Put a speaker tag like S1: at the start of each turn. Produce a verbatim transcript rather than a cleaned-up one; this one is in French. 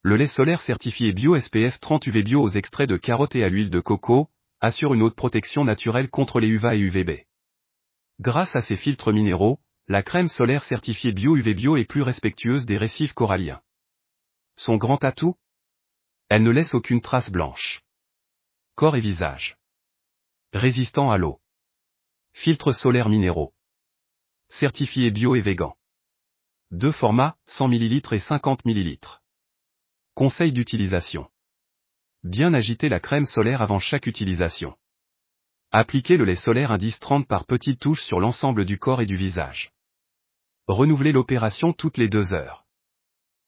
S1: Le lait solaire certifié bio S P F trente U V bio aux extraits de carotte et à l'huile de coco, assure une haute protection naturelle contre les U V A et U V B. Grâce à ses filtres minéraux, la crème solaire certifiée bio U V bio est plus respectueuse des récifs coralliens. Son grand atout ? Elle ne laisse aucune trace blanche. Corps et visage. Résistant à l'eau. Filtres solaires minéraux. Certifié bio et végan. Deux formats, cent millilitres et cinquante millilitres. Conseil d'utilisation. Bien agiter la crème solaire avant chaque utilisation. Appliquez le lait solaire indice trente par petites touches sur l'ensemble du corps et du visage. Renouvelez l'opération toutes les deux heures.